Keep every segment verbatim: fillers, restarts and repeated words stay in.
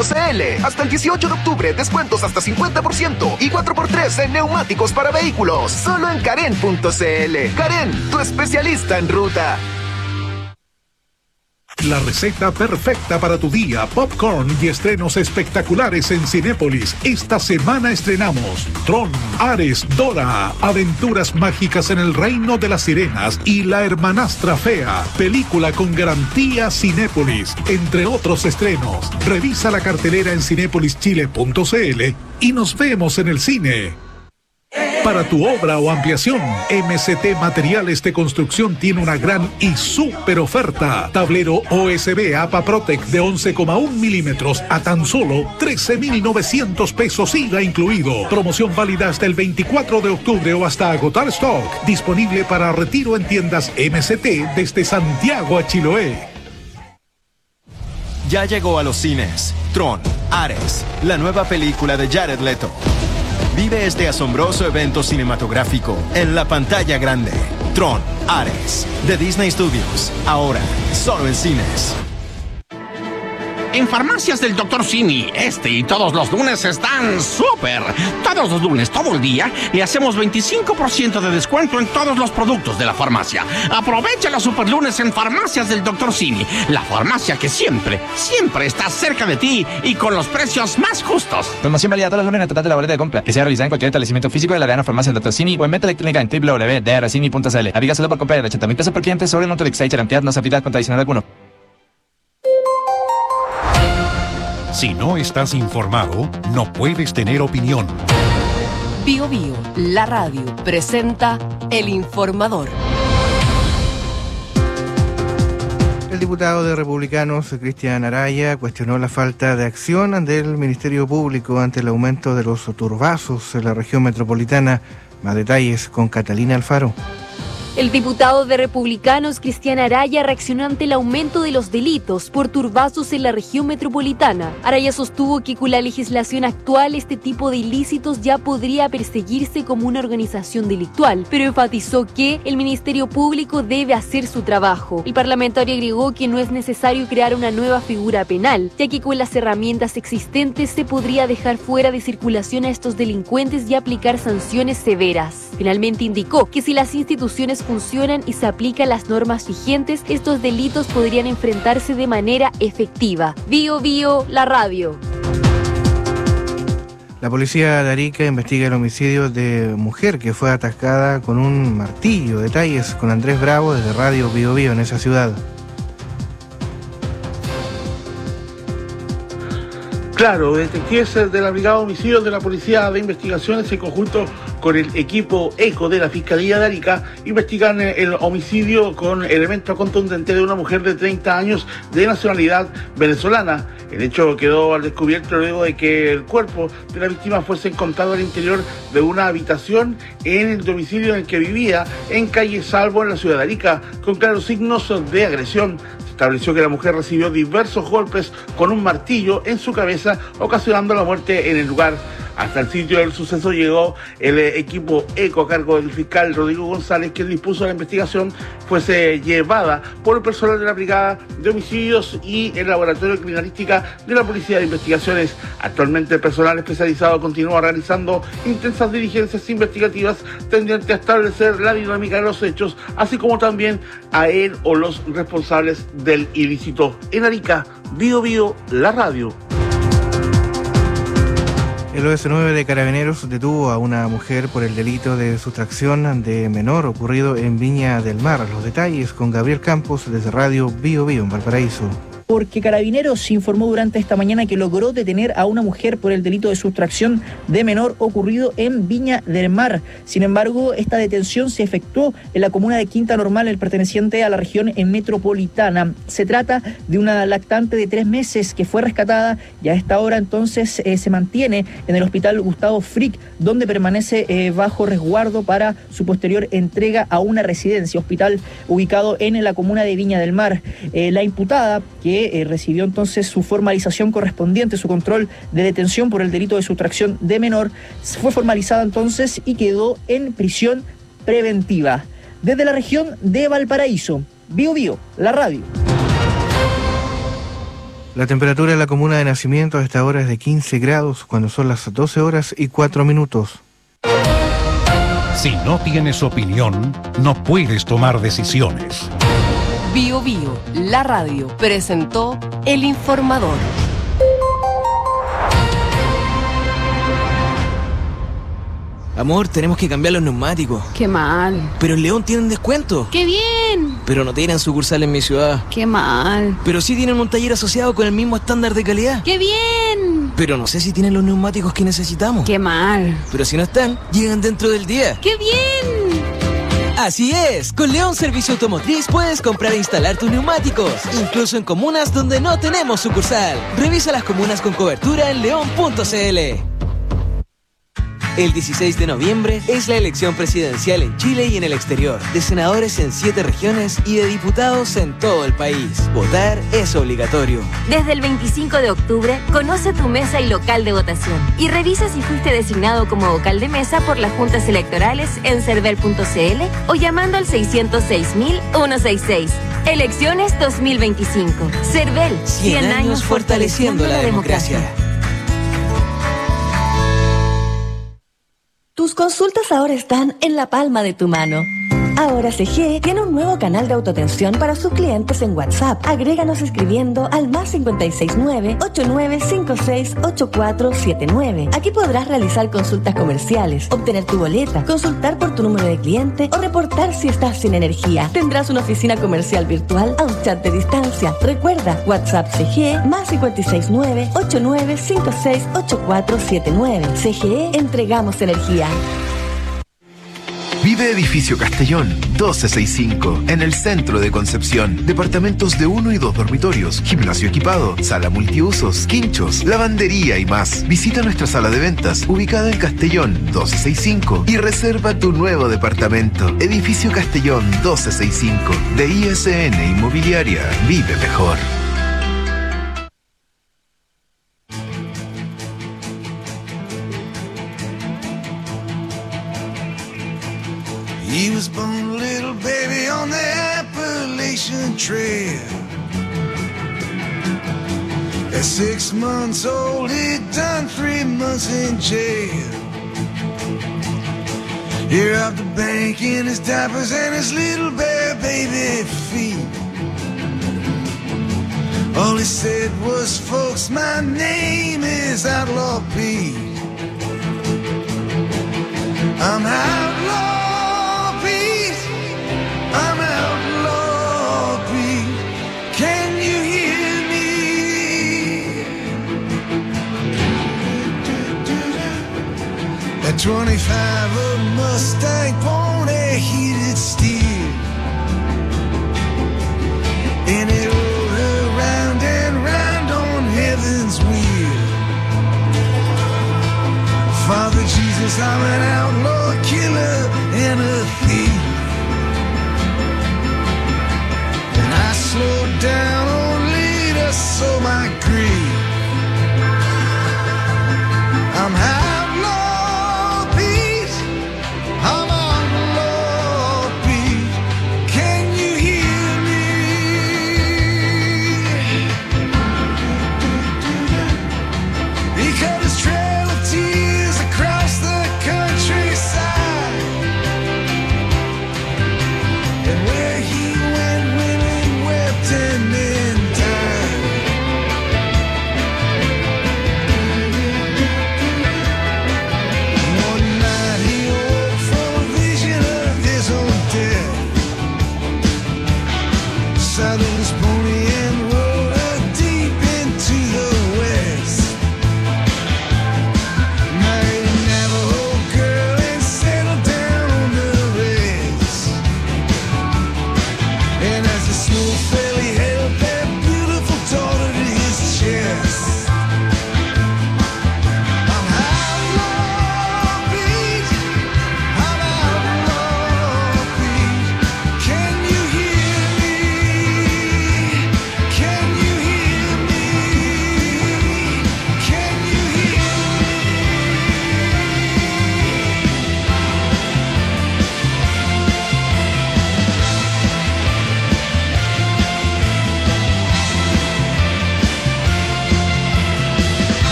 punto c l. Hasta el dieciocho de octubre, descuentos hasta cincuenta por ciento y cuatro por tres en neumáticos para vehículos. Solo en Karen punto c l. Karen, tu especialista en ruta. La receta perfecta para tu día, popcorn y estrenos espectaculares en Cinépolis. Esta semana estrenamos Tron, Ares, Dora, aventuras mágicas en el reino de las sirenas y La hermanastra fea, película con garantía Cinépolis, entre otros estrenos. Revisa la cartelera en cinépolis chile punto c l y nos vemos en el cine. Para tu obra o ampliación, M C T Materiales de Construcción tiene una gran y súper oferta. Tablero O S B A P A Protec de once coma uno milímetros a tan solo trece mil novecientos pesos I V A incluido. Promoción válida hasta el veinticuatro de octubre o hasta agotar stock. Disponible para retiro en tiendas M C T desde Santiago a Chiloé. Ya llegó a los cines Tron, Ares, la nueva película de Jared Leto. Vive este asombroso evento cinematográfico en la pantalla grande. Tron, Ares, de Disney Studios. Ahora, solo en cines. En Farmacias del doctor Simi, este y todos los lunes están súper. Todos los lunes, todo el día, le hacemos veinticinco por ciento de descuento en todos los productos de la farmacia. Aprovecha los super lunes en Farmacias del doctor Simi, la farmacia que siempre, siempre está cerca de ti y con los precios más justos. Promoción válida todos los lunes en el total de la boleta de compra, que sea realizada en cualquier establecimiento físico de la Real Farmacia del doctor Simi o en venta electrónica en w w w punto d r simi punto c l. Aplica solo por compra de ochenta mil pesos por cliente sobre un Autolix seis cantidad no se aplica con adicional alguno. Si no estás informado, no puedes tener opinión. Bio Bio, la radio, presenta El Informador. El diputado de Republicanos, Cristian Araya, cuestionó la falta de acción del Ministerio Público ante el aumento de los turbazos en la región metropolitana. Más detalles con Catalina Alfaro. El diputado de Republicanos, Cristian Araya, reaccionó ante el aumento de los delitos por turbazos en la región metropolitana. Araya sostuvo que con la legislación actual este tipo de ilícitos ya podría perseguirse como una organización delictual, pero enfatizó que el Ministerio Público debe hacer su trabajo. El parlamentario agregó que no es necesario crear una nueva figura penal, ya que con las herramientas existentes se podría dejar fuera de circulación a estos delincuentes y aplicar sanciones severas. Finalmente indicó que si las instituciones funcionan y se aplican las normas vigentes, estos delitos podrían enfrentarse de manera efectiva. Bio Bio, la radio. La policía de Arica investiga el homicidio de mujer que fue atacada con un martillo. Detalles con Andrés Bravo desde Radio Bio Bio en esa ciudad. Claro, detectives de la Brigada de Homicidios de la Policía de Investigaciones en conjunto con el equipo ECO de la Fiscalía de Arica investigan el homicidio con elemento contundente de una mujer de treinta años de nacionalidad venezolana. El hecho quedó al descubierto luego de que el cuerpo de la víctima fuese encontrado al interior de una habitación en el domicilio en el que vivía en calle Salvo en la ciudad de Arica, con claros signos de agresión. Estableció que la mujer recibió diversos golpes con un martillo en su cabeza, ocasionando la muerte en el lugar. Hasta el sitio del suceso llegó el equipo ECO a cargo del fiscal Rodrigo González, quien dispuso la investigación fuese llevada por el personal de la Brigada de Homicidios y el Laboratorio de Criminalística de la Policía de Investigaciones. Actualmente el personal especializado continúa realizando intensas diligencias investigativas tendientes a establecer la dinámica de los hechos, así como también a él o los responsables del ilícito. En Arica, Bio Bio, la radio. El O S nueve de Carabineros detuvo a una mujer por el delito de sustracción de menor ocurrido en Viña del Mar. Los detalles con Gabriel Campos desde Radio Bio Bio en Valparaíso. Porque Carabineros informó durante esta mañana que logró detener a una mujer por el delito de sustracción de menor ocurrido en Viña del Mar. Sin embargo, esta detención se efectuó en la comuna de Quinta Normal, el perteneciente a la región metropolitana. Se trata de una lactante de tres meses que fue rescatada y a esta hora entonces eh, se mantiene en el hospital Gustavo Frick, donde permanece eh, bajo resguardo para su posterior entrega a una residencia, hospital ubicado en la comuna de Viña del Mar. Eh, la imputada, que Eh, recibió entonces su formalización correspondiente, su control de detención por el delito de sustracción de menor, fue formalizada entonces y quedó en prisión preventiva. Desde la región de Valparaíso, Bio Bio, la radio. La temperatura en la comuna de Nacimiento a esta hora es de quince grados, cuando son las doce horas y cuatro minutos. Si no tienes opinión, no puedes tomar decisiones. Bio Bio, la radio, presentó El Informador. Amor, tenemos que cambiar los neumáticos. Qué mal. Pero en León tienen descuento. ¡Qué bien! Pero no tienen sucursal en mi ciudad. ¡Qué mal! Pero sí tienen un taller asociado con el mismo estándar de calidad. ¡Qué bien! Pero no sé si tienen los neumáticos que necesitamos. ¡Qué mal! Pero si no están, llegan dentro del día. ¡Qué bien! Así es, con León Servicio Automotriz puedes comprar e instalar tus neumáticos, incluso en comunas donde no tenemos sucursal. Revisa las comunas con cobertura en león punto c l. El dieciséis de noviembre es la elección presidencial en Chile y en el exterior, de senadores en siete regiones y de diputados en todo el país. Votar es obligatorio. Desde el veinticinco de octubre, conoce tu mesa y local de votación y revisa si fuiste designado como vocal de mesa por las juntas electorales en cervel punto c l o llamando al seiscientos seis mil ciento sesenta y seis. Elecciones dos mil veinticinco. Cervel, cien años fortaleciendo la democracia. Tus consultas ahora están en la palma de tu mano. Ahora C G tiene un nuevo canal de autoatención para sus clientes en WhatsApp. Agréganos escribiendo al más cinco seis nueve, ocho nueve cinco seis, ocho cuatro siete nueve. Aquí podrás realizar consultas comerciales, obtener tu boleta, consultar por tu número de cliente o reportar si estás sin energía. Tendrás una oficina comercial virtual a un chat de distancia. Recuerda, WhatsApp C G más cinco seis nueve, ocho nueve cinco seis, ocho cuatro siete nueve. C G E, entregamos energía. Vive Edificio Castellón, doce sesenta y cinco, en el centro de Concepción. Departamentos de uno y dos dormitorios, gimnasio equipado, sala multiusos, quinchos, lavandería y más. Visita nuestra sala de ventas, ubicada en Castellón, doce sesenta y cinco, y reserva tu nuevo departamento. Edificio Castellón, doce sesenta y cinco, de I S N Inmobiliaria. Vive mejor. He was born a little baby on the Appalachian Trail. At six months old, he'd done three months in jail. He robbed the bank in his diapers and his little bare baby feet. All he said was, folks, my name is Outlaw Pete. I'm Outlaw I'm Outlaw Pete, can you hear me? At twenty-five, a Mustang pony heated steel, and it rolled her round and round on heaven's wheel. Father Jesus, I'm an outlaw killer and a thief. I slowed down only to sow my grief. I'm Outlaw Pete, I'm Outlaw Pete, can you hear me? He cut his trail of tears across the countryside, and where he went, women wept and men died.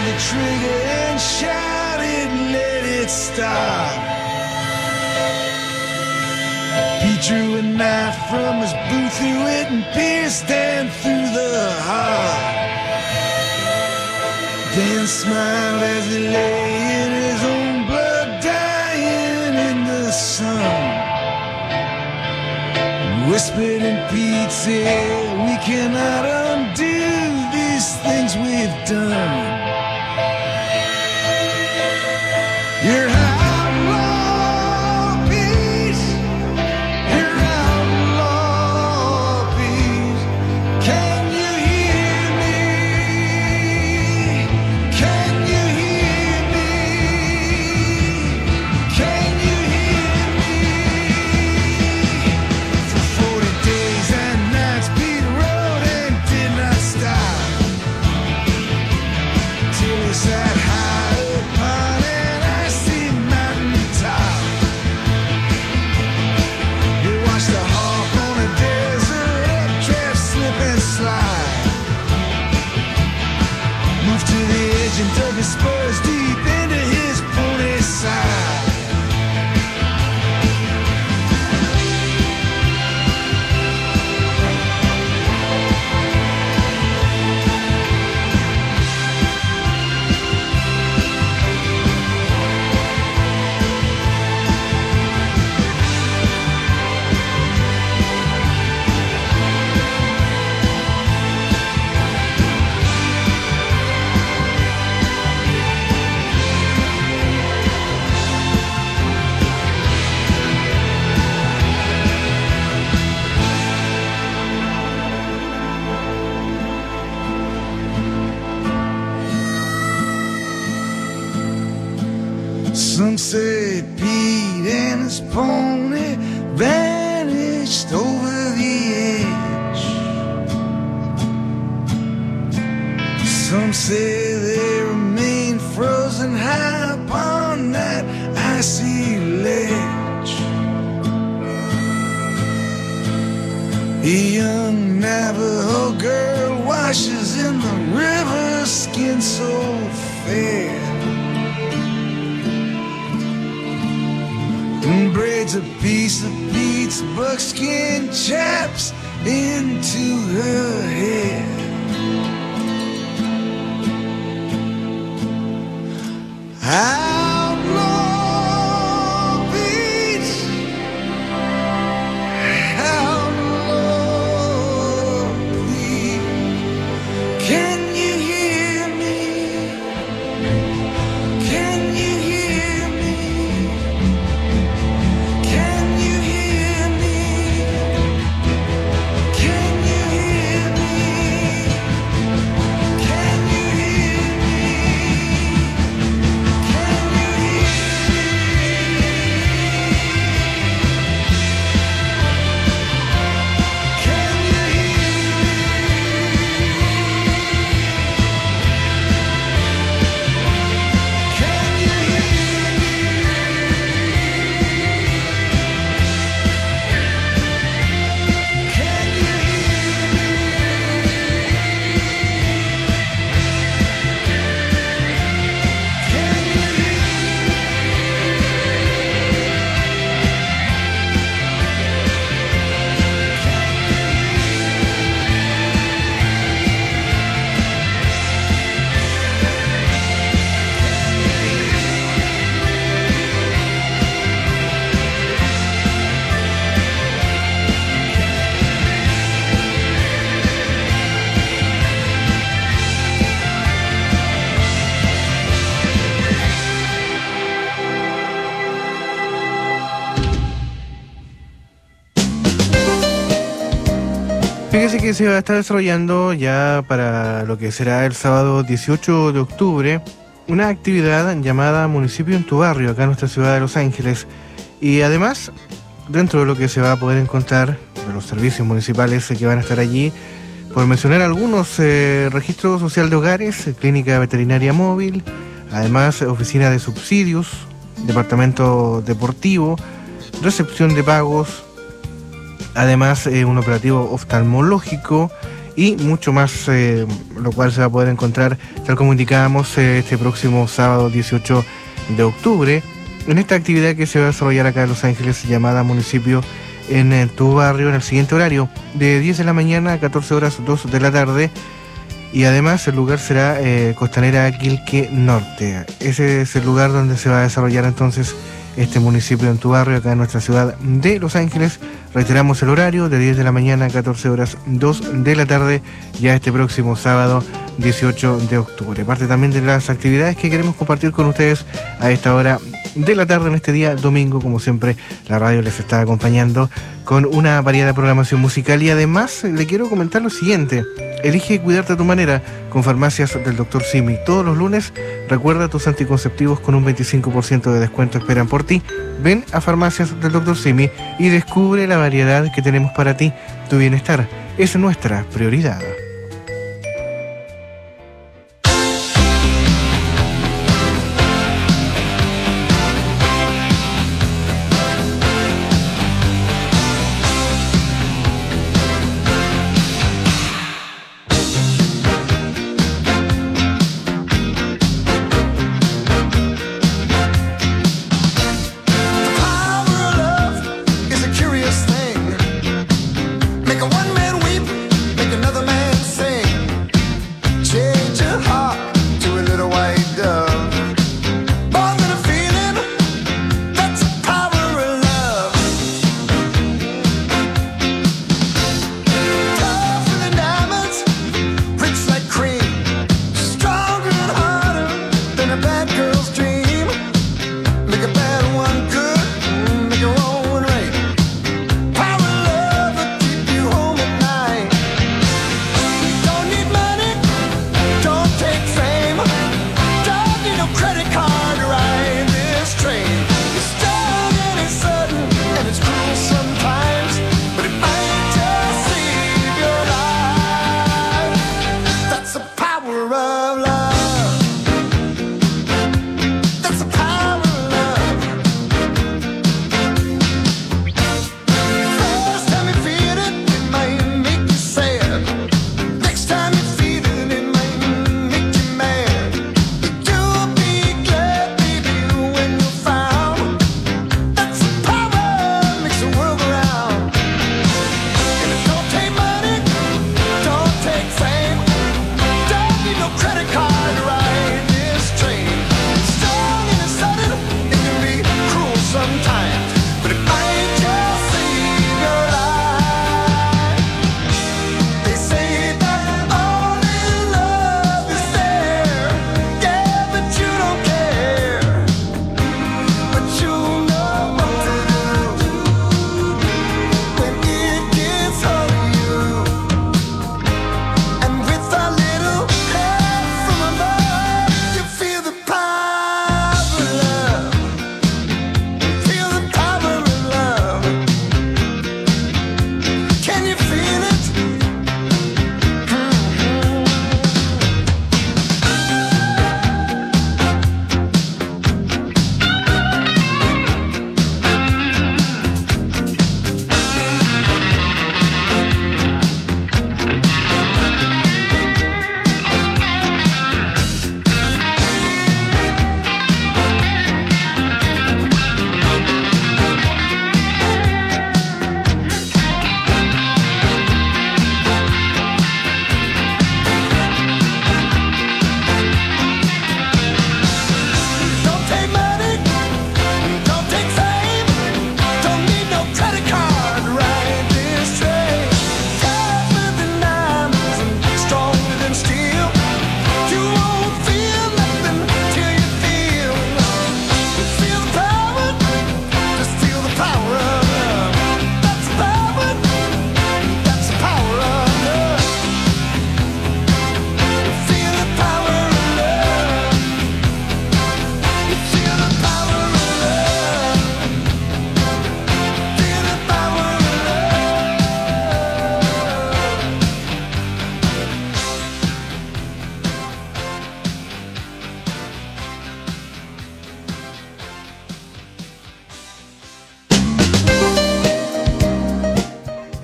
the trigger and shouted, let it stop. He drew a knife from his boot, threw it and pierced Dan through the heart. Dan smiled as he lay in his own blood, dying in the sun. Whispered in Pete's ear, we cannot undo these things we've done. You're outlaw, Pete. You're outlaw, Pete. Can you hear me? Can you hear me? Can you hear me? For forty days and nights, Pete rode and did not stop till he sat high upon an icy mountain top. He watched the hawk on a desert updraft slip and slide. Moved to the edge and dug his spurs deep into his pony's side. Some say Pete and his pony vanished over the edge. Some say they remain frozen high upon that icy ledge. A young Navajo girl washes in the river, skin so fair, and braids a piece of Pete's buckskin chaps into her hair. Outlaw Pete, outlaw Pete, can you hear me? Can you hear me? Can you hear me? Can you hear me? Can you hear me? Can you hear Fíjese que se va a estar desarrollando ya para lo que será el sábado dieciocho de octubre una actividad llamada Municipio en tu Barrio, acá en nuestra ciudad de Los Ángeles. Y además, dentro de lo que se va a poder encontrar de los servicios municipales que van a estar allí, por mencionar algunos, eh, registro social de hogares, clínica veterinaria móvil, además oficina de subsidios, departamento deportivo, recepción de pagos, además eh, un operativo oftalmológico y mucho más, eh, lo cual se va a poder encontrar, tal como indicábamos, eh, este próximo sábado dieciocho de octubre, en esta actividad que se va a desarrollar acá en Los Ángeles, llamada Municipio en, en tu barrio, en el siguiente horario, de diez de la mañana a catorce horas dos de la tarde, y además el lugar será eh, Costanera Quilque Norte. Ese es el lugar donde se va a desarrollar entonces este Municipio en tu barrio, acá en nuestra ciudad de Los Ángeles. Reiteramos el horario, de diez de la mañana a catorce horas dos de la tarde, ya este próximo sábado dieciocho de octubre. Parte también de las actividades que queremos compartir con ustedes a esta hora de la tarde, en este día domingo. Como siempre, la radio les está acompañando con una variada programación musical, y además le quiero comentar lo siguiente: elige cuidarte a tu manera con Farmacias del doctor Simi. Todos los lunes, recuerda, tus anticonceptivos con un veinticinco por ciento de descuento esperan por ti. Ven a Farmacias del doctor Simi y descubre la variedad que tenemos para ti. Tu bienestar es nuestra prioridad. Make a one man weep, make another man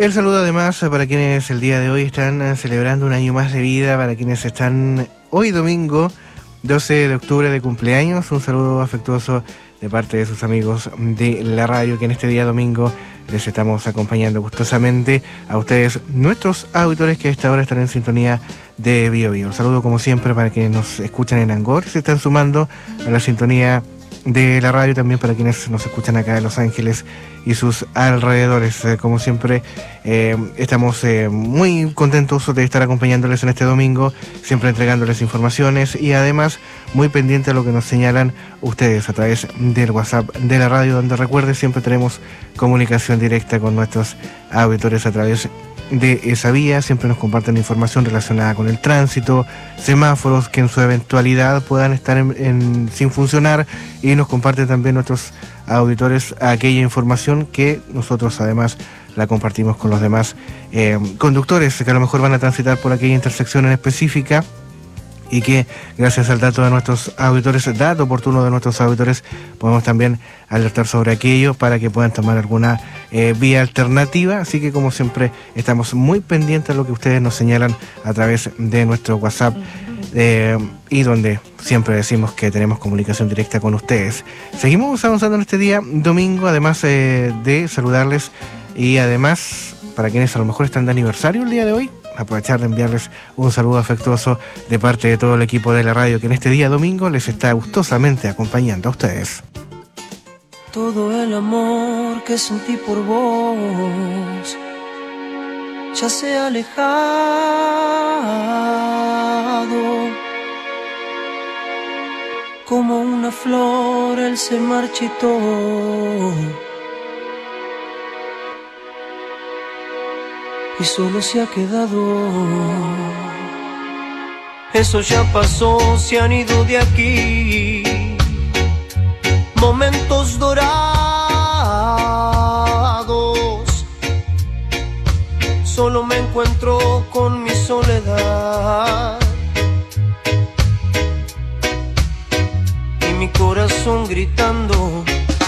El saludo además para quienes el día de hoy están celebrando un año más de vida, para quienes están hoy domingo doce de octubre de cumpleaños. Un saludo afectuoso de parte de sus amigos de la radio, que en este día domingo les estamos acompañando gustosamente a ustedes, nuestros auditores que a esta hora están en sintonía de Bio Bio. Un saludo como siempre para quienes nos escuchan en Angor, se están sumando a la sintonía de la radio, también para quienes nos escuchan acá en Los Ángeles y sus alrededores. Eh, como siempre, eh, estamos eh, muy contentos de estar acompañándoles en este domingo, siempre entregándoles informaciones y además muy pendiente a lo que nos señalan ustedes a través del WhatsApp de la radio, donde recuerde siempre tenemos comunicación directa con nuestros auditores a través de esa vía. Siempre nos comparten información relacionada con el tránsito, semáforos que en su eventualidad puedan estar en, en, sin funcionar, y nos comparten también nuestros auditores aquella información que nosotros además la compartimos con los demás eh, conductores que a lo mejor van a transitar por aquella intersección en específica, y que gracias al dato de nuestros auditores, dato oportuno de nuestros auditores, podemos también alertar sobre aquello para que puedan tomar alguna eh, vía alternativa. Así que como siempre estamos muy pendientes de lo que ustedes nos señalan a través de nuestro WhatsApp, eh, y donde siempre decimos que tenemos comunicación directa con ustedes. Seguimos avanzando en este día domingo, además eh, de saludarles, y además para quienes a lo mejor están de aniversario el día de hoy, aprovechar de enviarles un saludo afectuoso de parte de todo el equipo de la radio que en este día domingo les está gustosamente acompañando a ustedes. Todo el amor que sentí por vos ya se ha alejado, como una flor él se marchitó, y solo se ha quedado. Eso ya pasó, se han ido de aquí momentos dorados. Solo me encuentro con mi soledad y mi corazón gritando: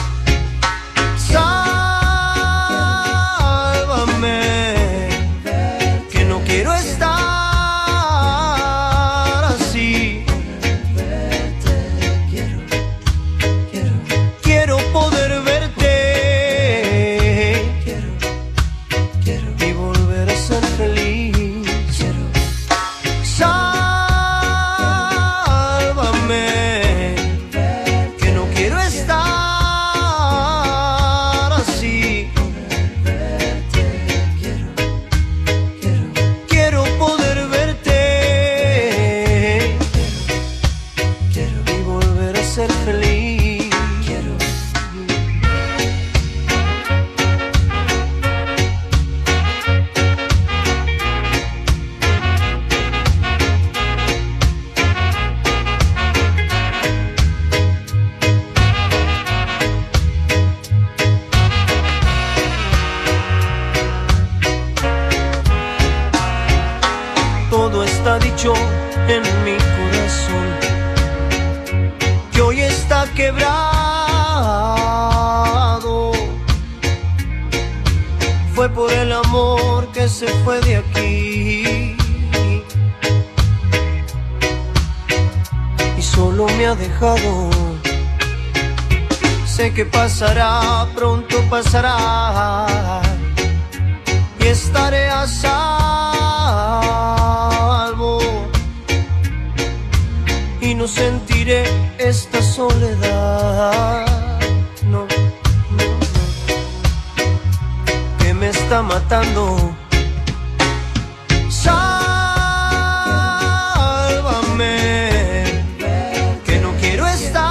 en mi corazón, que hoy está quebrado. Fue por el amor que se fue de aquí y solo me ha dejado. Sé que pasará, pronto pasará, y estaré a salvo, y no sentiré esta soledad, no, no, no, que me está matando. Sálvame, que no quiero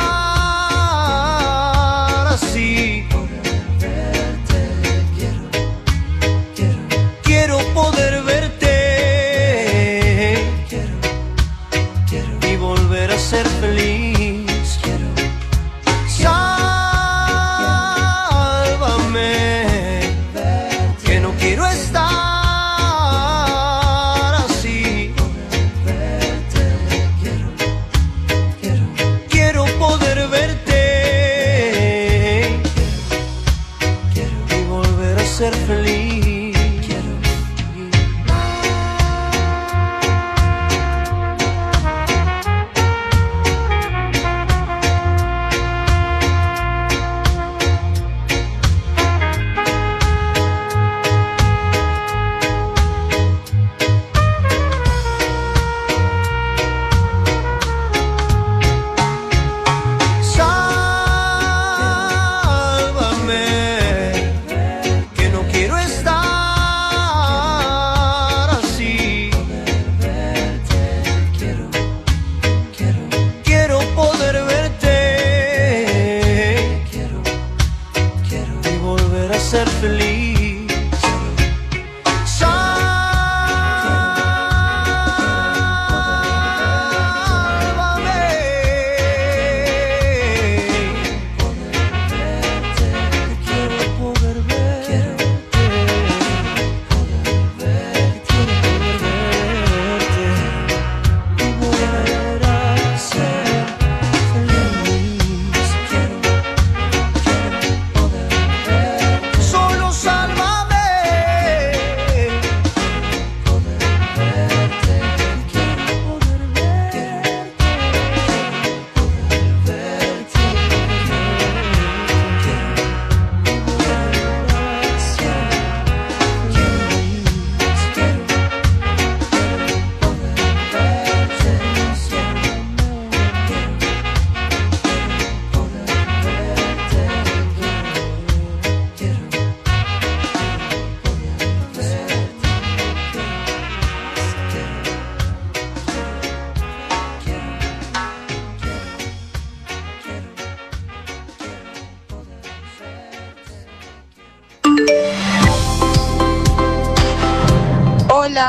estar así. Quiero poder verte y volver a ser feliz.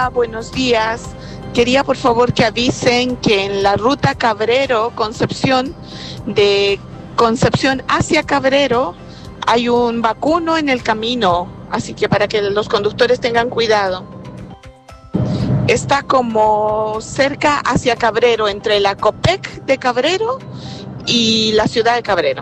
Hola, buenos días. Quería por favor que avisen que en la ruta Cabrero, Concepción, de Concepción hacia Cabrero, hay un vacuno en el camino, así que para que los conductores tengan cuidado. Está como cerca hacia Cabrero, entre la Copec de Cabrero y la ciudad de Cabrero.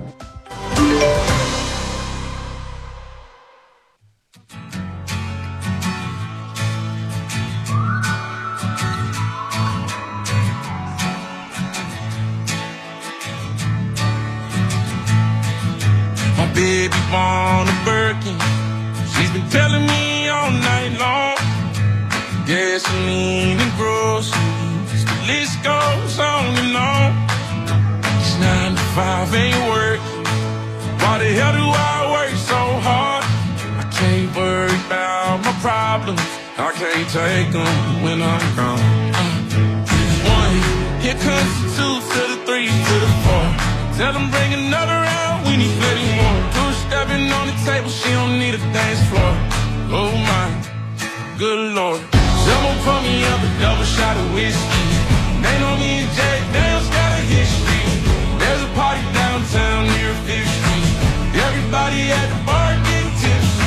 Baby born a Birkin. She's been telling me all night long. Gasoline and groceries, the list goes on and on. It's nine to five, ain't work. Why the hell do I work so hard? I can't worry about my problems. I can't take them when I'm gone. Uh, one, here comes the two to the three to the four. Tell them bring another round, we need plenty more. Two stepping on the table, she don't need a dance floor. Oh my, good lord. Someone pour me up a double shot of whiskey. They know me and Jay Dale's got a history. There's a party downtown near Fifth Street. Everybody at the bar getting tipsy.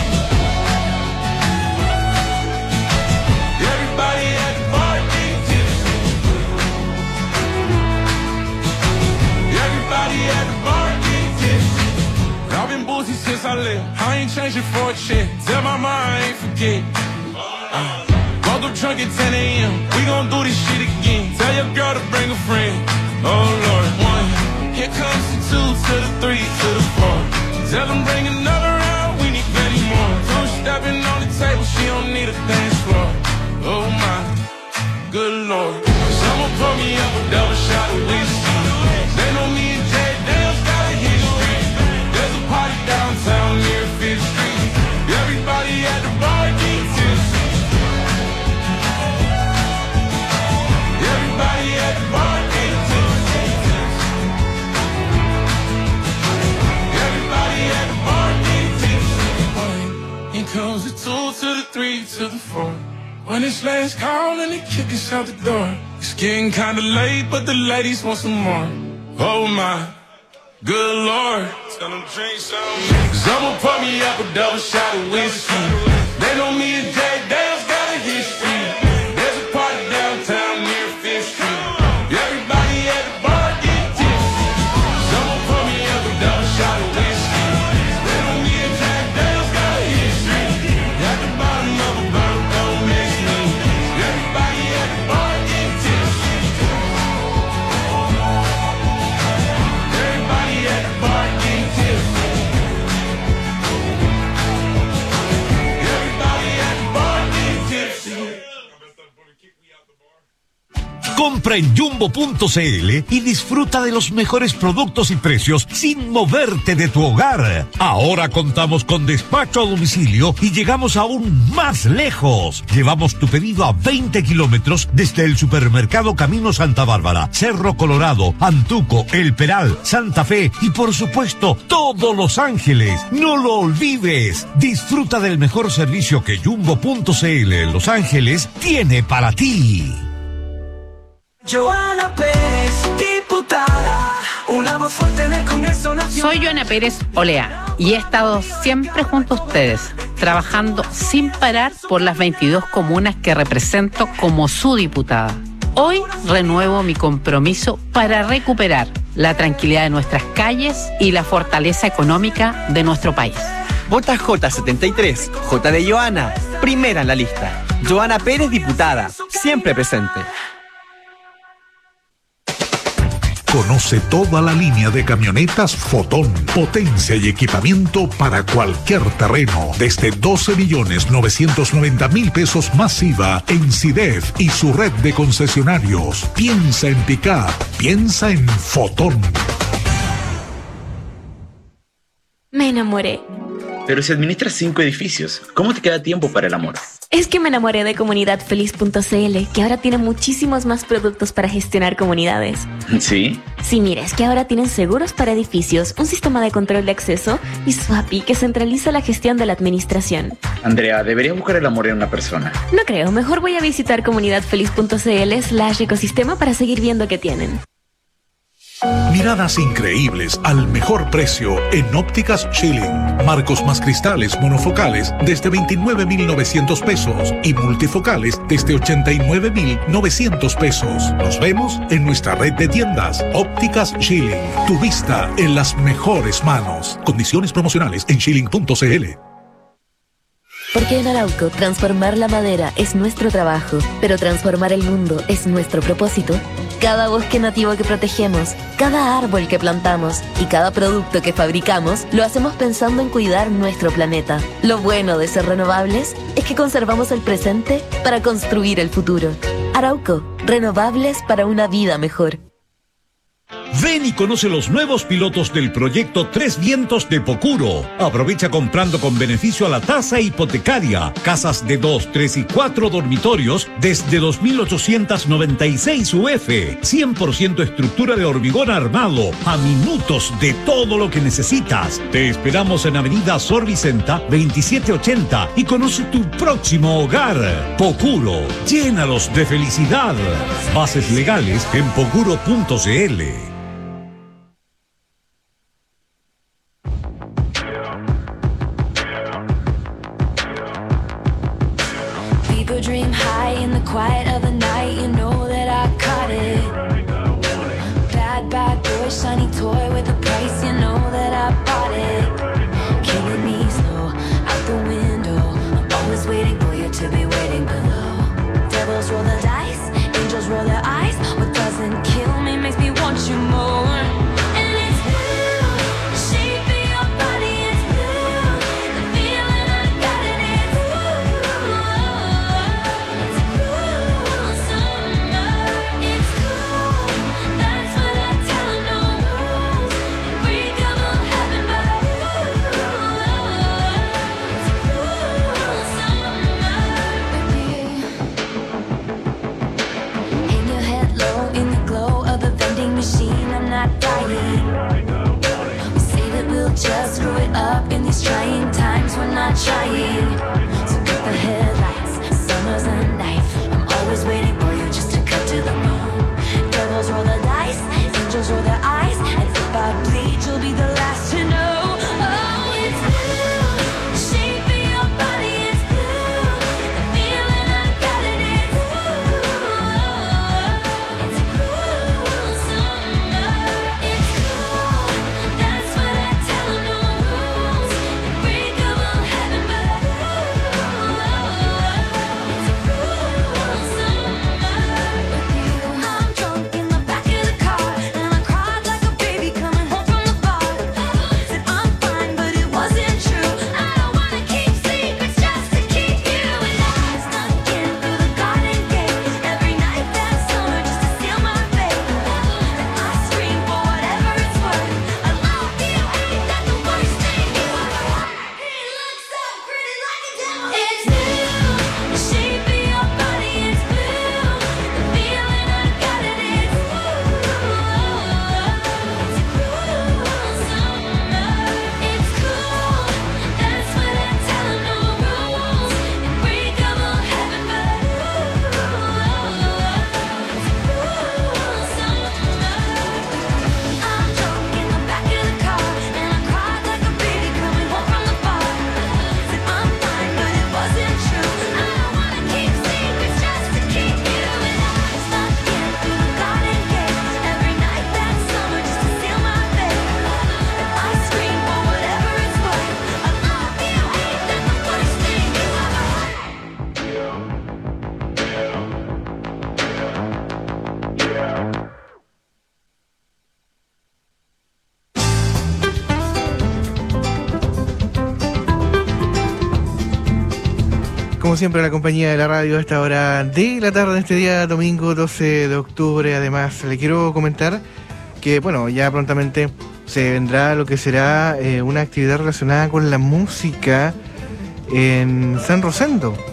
Everybody at the bar getting tipsy. Everybody at the bar getting tipsy. I've been boozy since I left. I ain't changing for a check. Tell my mind I ain't forget. Uh, woke up drunk at ten a.m. We gon' do this shit again. Tell your girl to bring a friend. Oh Lord, one. Here comes the two to the three to the four. Tell them bring another round. We need plenty more. Two stepping on the table. She don't need a dance floor. Oh my, good lord. Someone pour me up a double shot of whiskey. They know me and Jay Dale's got a history. There's a party downtown near Fifth Street. Everybody at the bar getting tipsy. Everybody at the bar getting tipsy. Everybody at the bar getting tipsy. Here comes the two to the three to the four. When it's last call and they kick us out the door. It's getting kinda late, but the ladies want some more. Oh my, good lord. Tell them drink some. Someone pour me up a double shot of whiskey. They know me and Jay Dale's got a history. There's a party downtown near Fifth Street. Everybody at the bar get tipsy. Someone pour me up a double shot of whiskey. They know me and Jay Dale's got a history. At the bottom of a boat, don't miss me. Everybody at the bar get tipsy. Everybody at the bar get tipsy. Everybody at the bar get tipsy. Compra en jumbo punto cl y disfruta de los mejores productos y precios sin moverte de tu hogar. Ahora contamos con despacho a domicilio y llegamos aún más lejos. Llevamos tu pedido a veinte kilómetros desde el supermercado Camino Santa Bárbara, Cerro Colorado, Antuco, El Peral, Santa Fe y por supuesto todo Los Ángeles. No lo olvides. Disfruta del mejor servicio que jumbo punto cl en Los Ángeles tiene para ti. Joana Pérez, diputada, una voz fuerte en el Congreso Nacional. Soy Joana Pérez Olea y he estado siempre junto a ustedes, trabajando sin parar por las veintidós comunas que represento como su diputada. Hoy renuevo mi compromiso para recuperar la tranquilidad de nuestras calles y la fortaleza económica de nuestro país. Vota J setenta y tres, J de Joana, primera en la lista. Joana Pérez, diputada, siempre presente. Conoce toda la línea de camionetas Fotón, potencia y equipamiento para cualquier terreno, desde doce millones novecientos noventa mil pesos más I V A en SIDEF y su red de concesionarios. Piensa en pick-up, piensa en Fotón. Me enamoré. Pero si administras cinco edificios, ¿cómo te queda tiempo para el amor? Es que me enamoré de comunidad feliz punto c l, que ahora tiene muchísimos más productos para gestionar comunidades. ¿Sí? Sí, mira, es que ahora tienen seguros para edificios, un sistema de control de acceso y Swapi, que centraliza la gestión de la administración. Andrea, deberías buscar el amor en una persona. No creo, mejor voy a visitar comunidad feliz punto c l slash ecosistema para seguir viendo qué tienen. Miradas increíbles al mejor precio en Ópticas Schilling. Marcos más cristales monofocales desde veintinueve mil novecientos pesos y multifocales desde ochenta y nueve mil novecientos pesos. Nos vemos en nuestra red de tiendas Ópticas Schilling. Tu vista en las mejores manos. Condiciones promocionales en schilling punto c l. Porque en Arauco transformar la madera es nuestro trabajo, pero transformar el mundo es nuestro propósito. Cada bosque nativo que protegemos, cada árbol que plantamos y cada producto que fabricamos lo hacemos pensando en cuidar nuestro planeta. Lo bueno de ser renovables es que conservamos el presente para construir el futuro. Arauco, renovables para una vida mejor. Ven y conoce los nuevos pilotos del proyecto Tres Vientos de Pocuro. Aprovecha comprando con beneficio a la tasa hipotecaria. Casas de dos, tres y cuatro dormitorios desde dos mil ochocientos noventa y seis U F. cien por ciento estructura de hormigón armado. A minutos de todo lo que necesitas. Te esperamos en Avenida Sor Vicenta veintisiete ochenta y conoce tu próximo hogar. Pocuro, llénalos de felicidad. Bases legales en pocuro punto c l. Dream high in the quiet of the night, you know that I caught it. Bad, bad boy, shiny toy with a price, you know that I bought it. Killing me slow, out the window, I'm always waiting for you to be waiting below. Devils roll the dice, angels roll their eyes. What doesn't kill me makes me want you more. And it's blue, the shape of your body is blue. The feeling I got it is blue. Just screw it up in these trying times. We're not trying. So cut the headlights. Summer's a knife. I'm always waiting for you just to cut to the bone. Devils roll the dice. Angels roll their eyes. And if I bleed, you'll be the last to know. Oh, it's blue. The shape of your body is blue. The feeling I got it is blue. It's a cruel summer. It's cool. That's what I tell them. No rules. Unbreakable heaven, but it's a cruel summer with you. I'm drunk in the back of the car, and I cried like a baby coming home from the bar. Said I'm fine, but it wasn't true. I don't wanna keep secrets just to keep you. And I snuck in through the garden gate every night that summer just to seal my fate. And I scream for whatever it's worth. I love you, ain't that the worst thing you ever heard? He looks so pretty like a devil. It's blue, the shape of your body is blue. The feeling I got it is blue. It's a cruel summer. It's cool, that's what I tell him. No rules, unbreakable heaven, but it's a cruel summer. I'm drunk in the back of the car, and I cried like a baby coming home from the bar. Said I'm fine, but it wasn't true. I don't wanna keep secrets just to keep you. And I snuck in through the garden gate every night that summer just to seal my fate. And I scream for whatever it's worth. I love you, ain't that the worst thing you ever heard? Como siempre, la compañía de la radio a esta hora de la tarde, este día domingo doce de octubre. Además, le quiero comentar que, bueno, ya prontamente se vendrá lo que será eh, una actividad relacionada con la música en San Rosendo.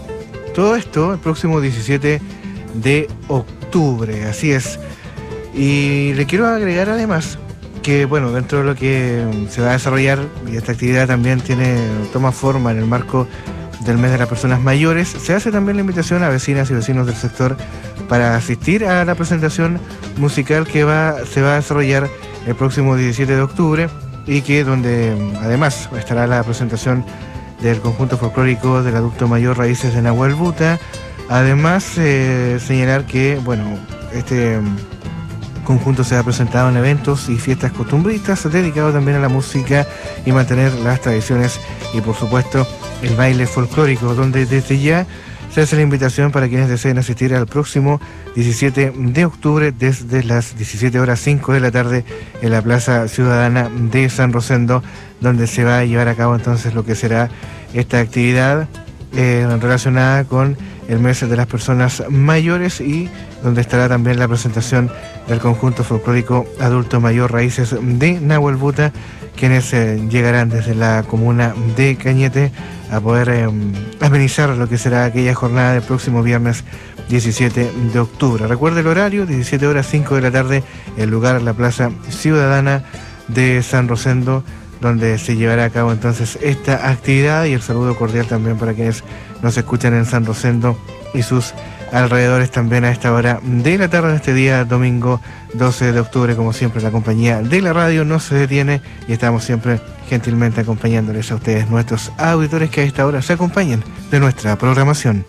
Todo esto el próximo diecisiete de octubre, así es. Y le quiero agregar además que, bueno, dentro de lo que se va a desarrollar, y esta actividad también tiene toma forma en el marco del mes de las personas mayores, se hace también la invitación a vecinas y vecinos del sector para asistir a la presentación musical que va, se va a desarrollar el próximo diecisiete de octubre y que donde además estará la presentación del conjunto folclórico del adulto mayor Raíces de Nahuel Buta. Además, eh, señalar que, bueno, este conjunto se ha presentado en eventos y fiestas costumbristas dedicados también a la música y mantener las tradiciones y, por supuesto, el baile folclórico, donde desde ya se hace la invitación para quienes deseen asistir al próximo diecisiete de octubre desde las diecisiete horas cinco de la tarde en la Plaza Ciudadana de San Rosendo, donde se va a llevar a cabo entonces lo que será esta actividad eh, relacionada con el mes de las personas mayores y donde estará también la presentación del conjunto folclórico adulto mayor Raíces de Nahuel Buta, quienes eh, llegarán desde la comuna de Cañete a poder eh, amenizar lo que será aquella jornada del próximo viernes diecisiete de octubre. Recuerde el horario, diecisiete horas cinco de la tarde, el lugar la Plaza Ciudadana de San Rosendo, donde se llevará a cabo entonces esta actividad, y el saludo cordial también para quienes nos escuchan en San Rosendo y sus alrededores también a esta hora de la tarde, en este día domingo doce de octubre. Como siempre, la compañía de la radio no se detiene y estamos siempre gentilmente acompañándoles a ustedes, nuestros auditores, que a esta hora se acompañen de nuestra programación.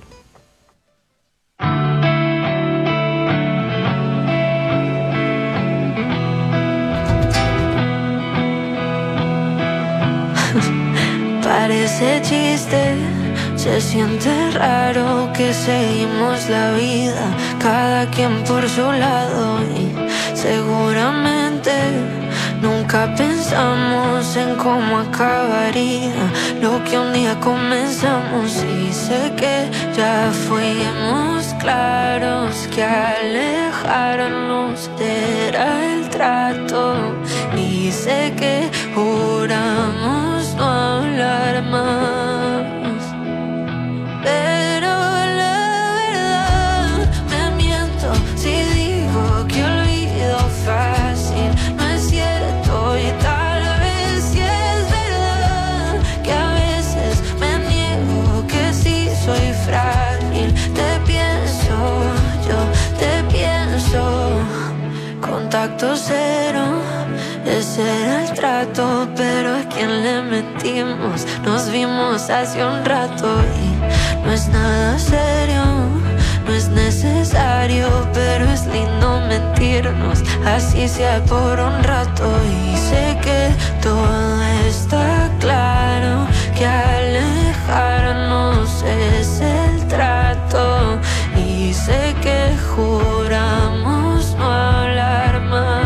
Parece chiste, se siente raro que seguimos la vida, cada quien por su lado, y seguramente nunca pensamos en cómo acabaría lo que un día comenzamos. Y sé que ya fuimos claros, que alejarnos era el trato, y sé que juramos no hablar más, pero la verdad me miento si digo que olvido fácil. No es cierto, y tal vez sí es verdad que a veces me niego, que sí soy frágil. Te pienso, yo te pienso. Contacto cero, ese era el trato, pero a quien le mentimos. Nos vimos hace un rato y no es nada serio, no es necesario, pero es lindo mentirnos, así sea por un rato. Y sé que todo está claro, que alejarnos es el trato, y sé que juramos no hablar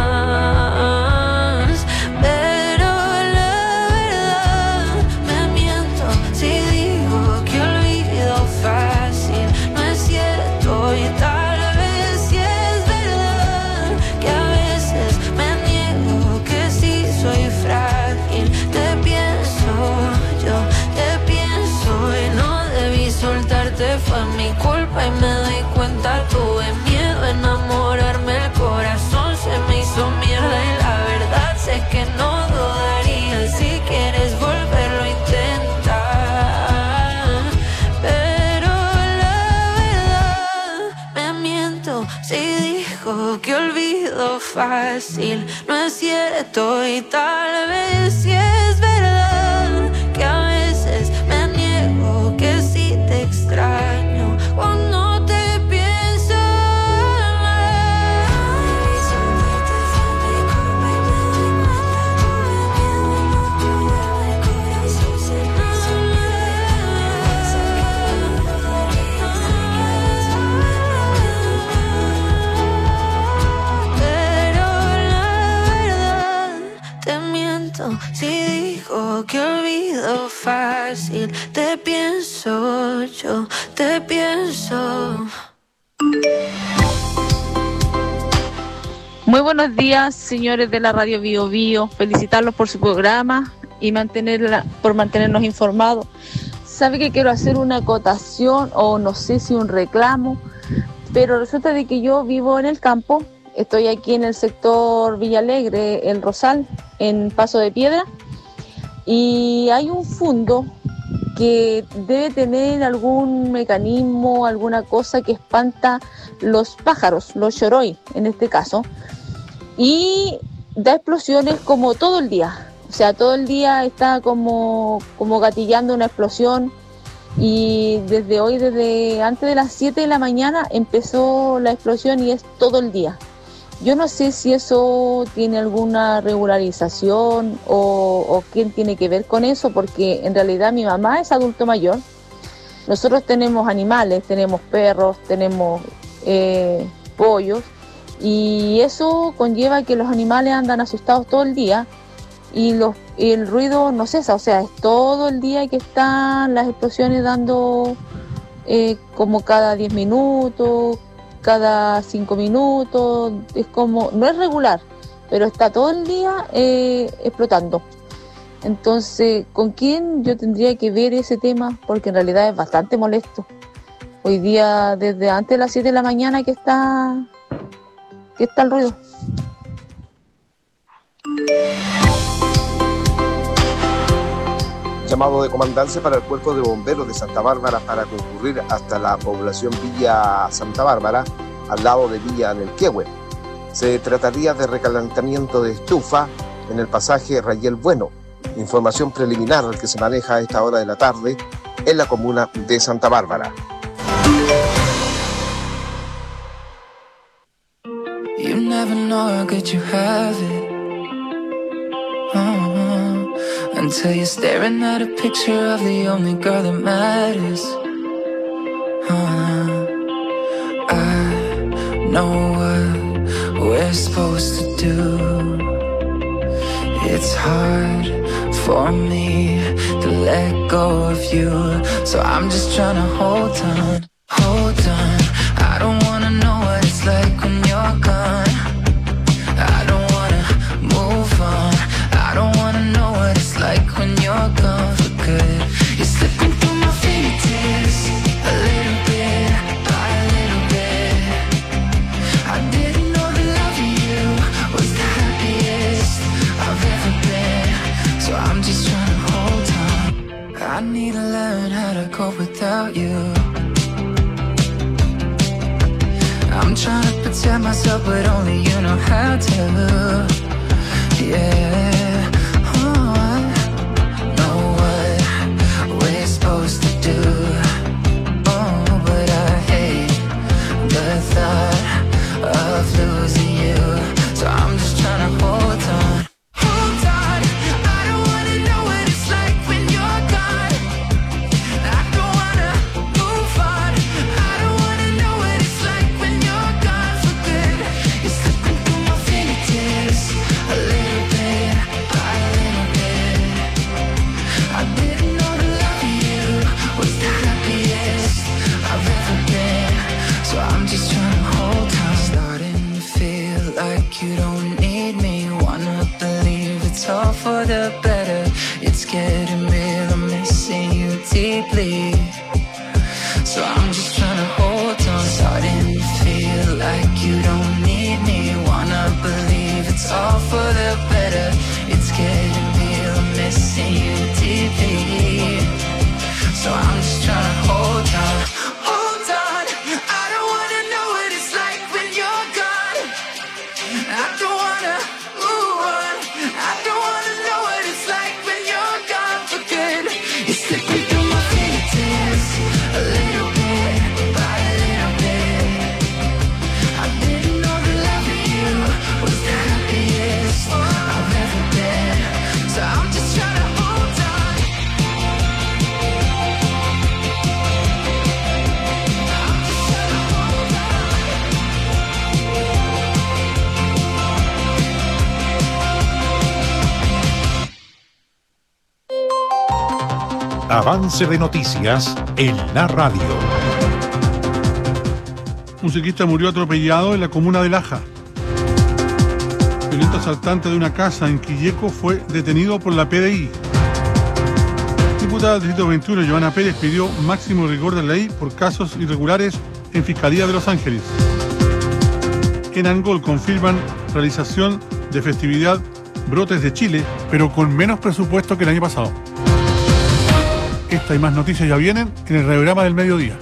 más, pero la verdad me miento si digo que olvido fácil. No es cierto, y tal vez sí es verdad que a veces me niego, que sí soy frágil. Te pienso, yo te pienso, y no debí soltarte, fue mi culpa y me doy cuenta. Tuve miedo a enamorarme, el corazón se me hizo mierda, y la verdad sé que no dudaría. Si quieres volverlo a intentar, pero la verdad me miento si digo que olvido fácil. No es cierto, y tal vez sí es verdad que a veces me niego, que sí te extraño cuando te pienso más. Pero la verdad te miento si digo que olvido fácil. Te pienso, yo te pienso. Muy buenos días, señores de la Radio Bio Bio. Felicitarlos por su programa y mantenerla, por mantenernos informados. sabe que quiero hacer una acotación o no sé si un reclamo, pero resulta de que yo vivo en el campo, estoy aquí en el sector Villalegre, El Rosal, en Paso de Piedra, y hay un fundo que debe tener algún mecanismo, alguna cosa que espanta los pájaros, los choroy en este caso, y da explosiones como todo el día. O sea, todo el día está como, como gatillando una explosión, y desde hoy, desde antes de las siete de la mañana empezó la explosión y es todo el día. Yo no sé si eso tiene alguna regularización o, o quién tiene que ver con eso, porque en realidad mi mamá es adulto mayor. Nosotros tenemos animales, tenemos perros, tenemos eh, pollos, y eso conlleva que los animales andan asustados todo el día y, los, y el ruido no cesa. O sea, es todo el día que están las explosiones dando eh, como cada diez minutos, cada cinco minutos, es como, no es regular, pero está todo el día eh, explotando. Entonces, ¿con quién yo tendría que ver ese tema? Porque en realidad es bastante molesto. Hoy día, desde antes de las siete de la mañana que está, que está el ruido. Llamado de comandancia para el Cuerpo de Bomberos de Santa Bárbara para concurrir hasta la población Villa Santa Bárbara, al lado de Villa Nelquehue. Se trataría de recalentamiento de estufa en el pasaje Rayel Bueno. Información preliminar que se maneja a esta hora de la tarde en la comuna de Santa Bárbara. You never know how good you have it. Uh-huh. Until you're staring at a picture of the only girl that matters. Uh, I know what we're supposed to do. It's hard for me to let go of you, so I'm just trying to hold on, hold on. I don't wanna know what it's like when you're gone. I don't wanna move on. I don't wanna know what it's like when you're gone for good. You're slipping through my fingertips, a little bit, by a little bit. I didn't know that loving you was the happiest I've ever been, so I'm just trying to hold on. I need to learn how to cope without you. I'm trying to protect myself, but only you know how to. Yeah, oh, I know what we're supposed to do. Oh, but I hate the thought of losing you, so I'm just trying to hold on. Hold on, I don't wanna know what it's like when you're gone. I don't wanna move on. I don't wanna know what it's like when you're gone for good. You're slipping through my fingertips, a little bit, by a little bit. I didn't know that loving you was the happiest I've ever been, so I'm just trying to hold on. Starting to feel like you don't need me. Wanna believe it's all for the better. It's getting real, I'm missing you deeply, so I'm just trying to hold on. Starting to feel like you don't need me. Wanna believe it's all for the better. It's getting real, I'm missing you deeply, so I'm just trying to hold on. Hold on, I don't wanna know what it's like when you're gone. I don't wanna move on. I don't wanna know what it's like when you're gone for good. You're slipping through my fingertips, a little bit, by a little bit. I didn't know that loving you was the happiest I've ever been, so I'm just trying to hold on. I'm just trying to hold Avance de noticias en la radio. Un ciclista murió atropellado en la comuna de Laja. El violento asaltante de una casa en Quilleco fue detenido por la P D I. Diputada del Distrito veintiuno, Joana Pérez, pidió máximo rigor de la ley por casos irregulares en Fiscalía de Los Ángeles. En Angol confirman realización de festividad Brotes de Chile, pero con menos presupuesto que el año pasado. Esta y más noticias ya vienen en el Radiograma del Mediodía.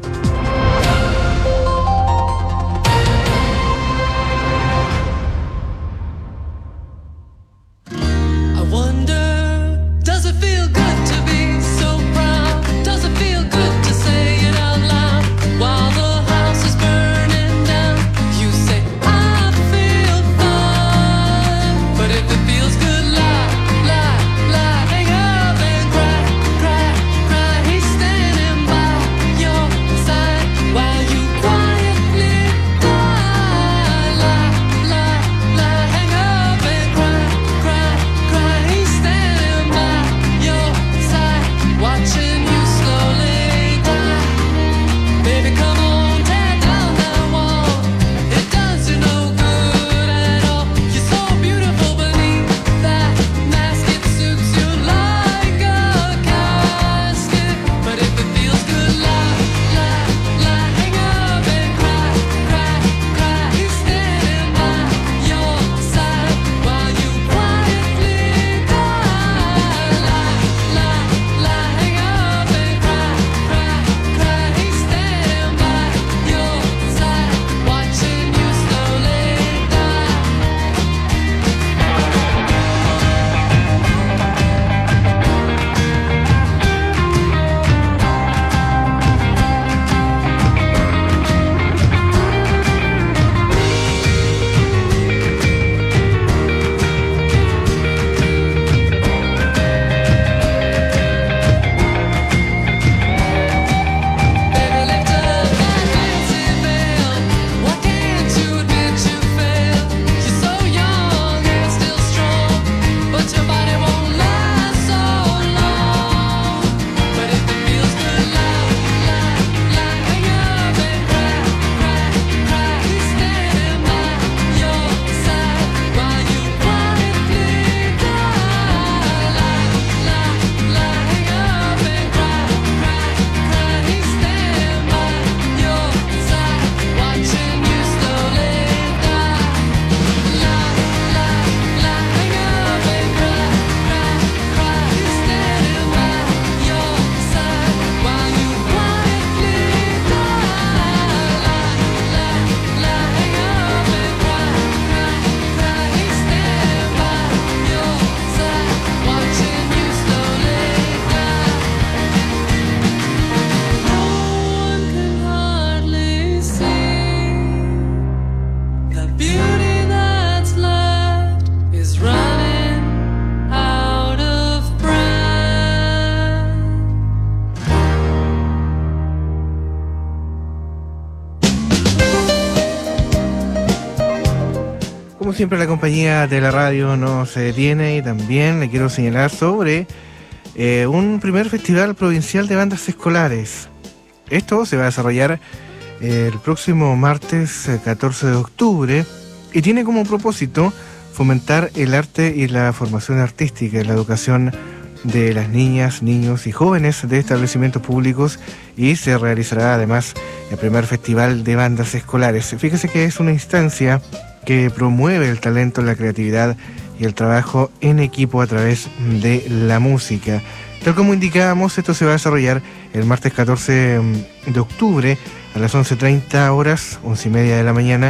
Como siempre, la compañía de la radio no se detiene y también le quiero señalar sobre eh, un primer festival provincial de bandas escolares. Esto se va a desarrollar eh, el próximo martes eh, catorce de octubre y tiene como propósito fomentar el arte y la formación artística y la educación de las niñas, niños y jóvenes de establecimientos públicos, y se realizará además el primer festival de bandas escolares. Fíjese que es una instancia que promueve el talento, la creatividad y el trabajo en equipo a través de la música. Tal como indicábamos, esto se va a desarrollar el martes catorce de octubre a las once treinta horas, once y media de la mañana,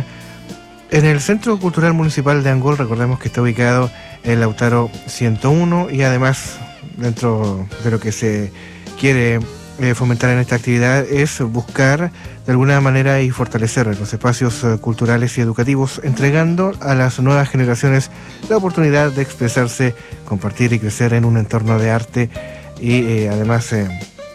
en el Centro Cultural Municipal de Angol. Recordemos que está ubicado en Lautaro ciento uno, y además, dentro de lo que se quiere eh, fomentar en esta actividad es buscar de alguna manera y fortalecer los espacios eh, culturales y educativos, entregando a las nuevas generaciones la oportunidad de expresarse, compartir y crecer en un entorno de arte. Y eh, además eh,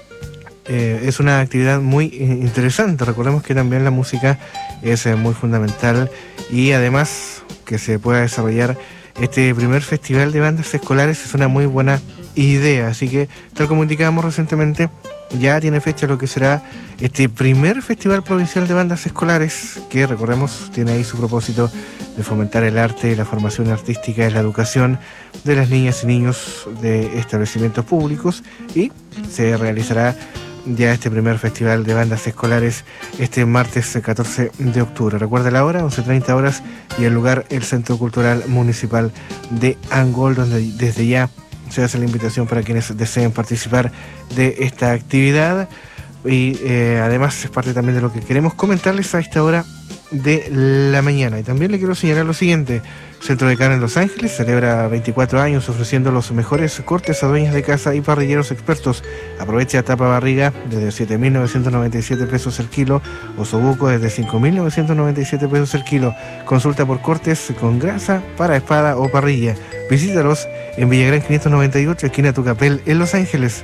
eh, es una actividad muy interesante. Recordemos que también la música es eh, muy fundamental, y además que se pueda desarrollar este primer festival de bandas escolares es una muy buena idea. Así que, tal como indicábamos recientemente, ya tiene fecha lo que será este primer Festival Provincial de Bandas Escolares, que recordemos tiene ahí su propósito de fomentar el arte, la formación artística y la educación de las niñas y niños de establecimientos públicos, y se realizará ya este primer Festival de Bandas Escolares este martes catorce de octubre. Recuerda la hora, once treinta horas, y el lugar, el Centro Cultural Municipal de Angol, donde desde ya se hace la invitación para quienes deseen participar de esta actividad. Y eh, además es parte también de lo que queremos comentarles a esta hora de la mañana. Y también le quiero señalar lo siguiente: Centro de Carne en Los Ángeles celebra veinticuatro años ofreciendo los mejores cortes a dueñas de casa y parrilleros expertos. Aprovecha tapa barriga desde siete mil novecientos noventa y siete pesos el kilo, osobuco desde cinco mil novecientos noventa y siete pesos el kilo. Consulta por cortes con grasa para espada o parrilla. Visítalos en Villagrán quinientos noventa y ocho, esquina Tucapel, en Los Ángeles.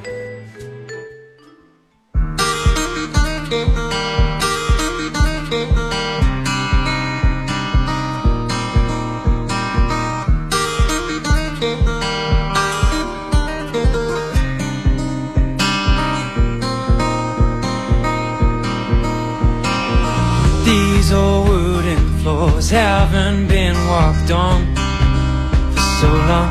These old wooden floors haven't been walked on for so long.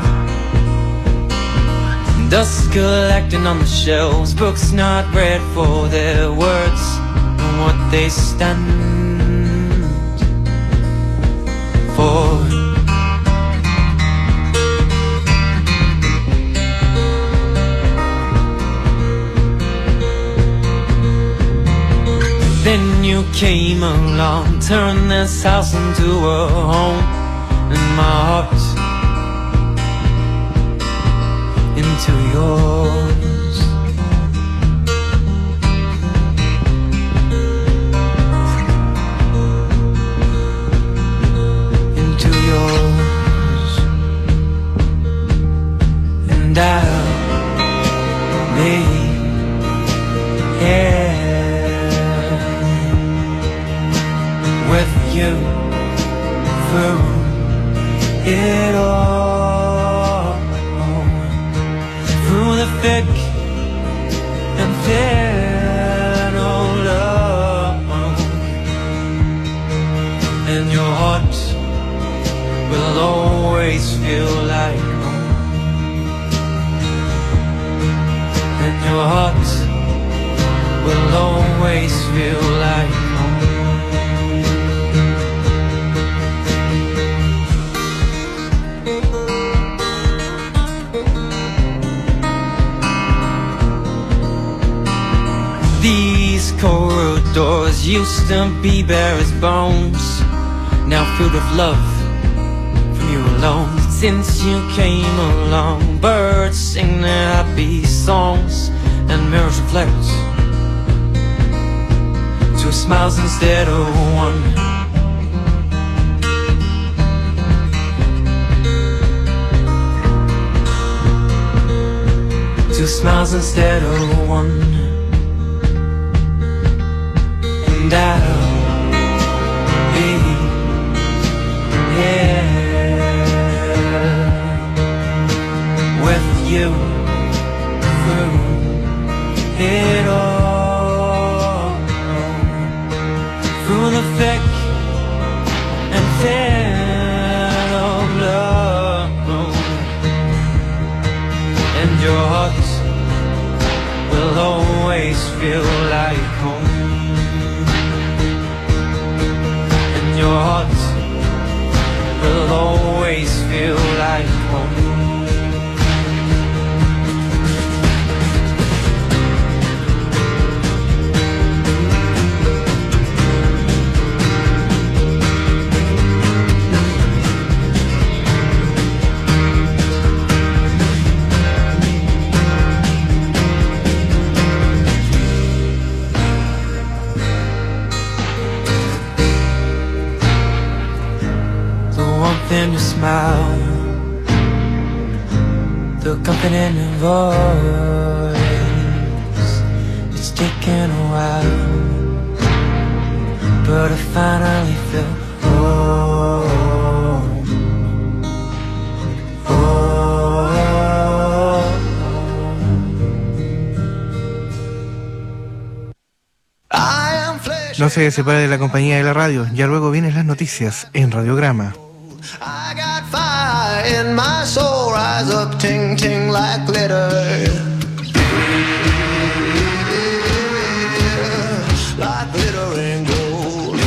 Dust collecting on the shelves, books not read for their words and what they stand for. Then you came along, turned this house into a home, and my heart into yours. Into yours. And I'll be here with you through it all, through the thick and thin of love, and your heart will always feel like home, and your heart will always feel like home. These corridors used to be bare as bones, now filled with love from you alone. Since you came along, birds sing their happy songs and mirrors reflect two smiles instead of one. Two smiles instead of one. And I'll be here with you through it all, through the thick and thin of love, and your heart will always feel like home. Your heart will always feel like home. Then your smile, the comfort in your voice. It's taken a while, but I finally feel home. Oh, No se separe de la compañía de la radio. Ya luego vienen las noticias en Radiograma. I got fire in my soul, rise up, ting ting like glitter. Like glittering gold.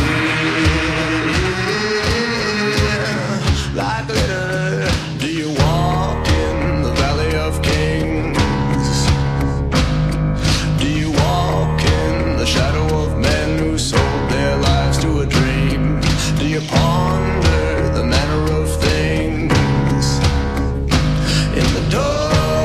Like glitter. Do you walk in the valley of kings? Do you walk in the shadow of men who sold their lives to a dream? Do you ponder the manner of things in the dark?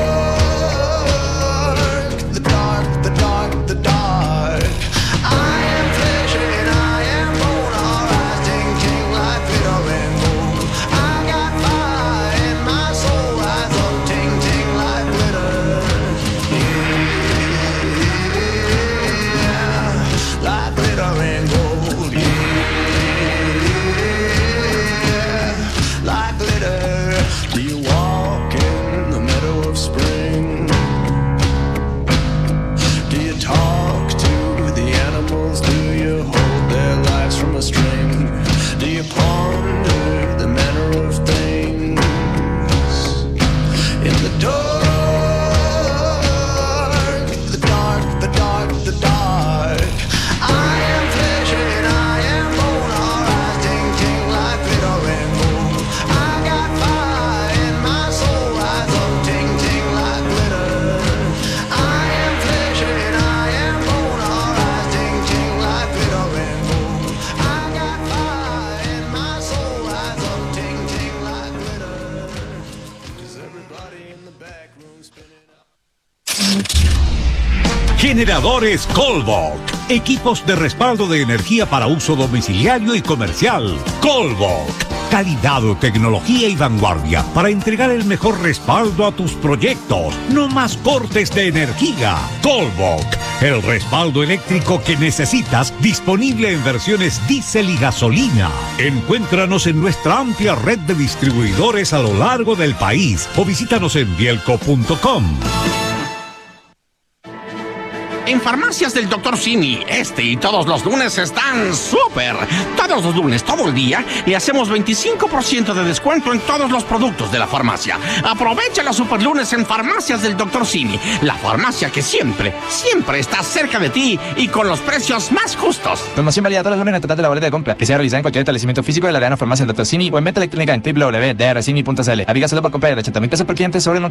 The dark, the dark, the dark. I am flesh and I am bone, all rise, ting ting like glitter and gold. I got fire in my soul, rise up, ting ting like glitter. Yeah, like glitter and gold. Yeah, like glitter. Do you walk in the meadow of spring? Do you talk to the animals? Do you hold their lives from a string? Do you ponder the manner of things in the dark? The dark, the dark, the dark. I am flesh and I am bone, all rise, ting ting like glitter and gold. I got fire in my soul, rise up, ting ting like glitter. I am flesh and I am bone, all rise, ting ting like glitter and gold. I got fire in my soul, rise up, ting ting like glitter. 'Cause everybody in the back room spinning up. Generadores Colvolt. Equipos de respaldo de energía para uso domiciliario y comercial. Colvolt. Calidad, tecnología y vanguardia para entregar el mejor respaldo a tus proyectos. No más cortes de energía. Colvolt. El respaldo eléctrico que necesitas, disponible en versiones diésel y gasolina. Encuéntranos en nuestra amplia red de distribuidores a lo largo del país o visítanos en bielco punto com. En Farmacias del doctor Simi, este y todos los lunes están súper. Todos los lunes, todo el día, le hacemos veinticinco por ciento de descuento en todos los productos de la farmacia. Aprovecha los super lunes en Farmacias del doctor Simi, la farmacia que siempre, siempre está cerca de ti y con los precios más justos. Promoción válida todos los lunes en el total de la boleta de compra, que sea realizada en cualquier establecimiento físico de la Arena Farmacia del doctor Simi o en venta electrónica en w w w punto d r simi punto c l. Aplica solo por compra de ochenta mil pesos por cliente sobre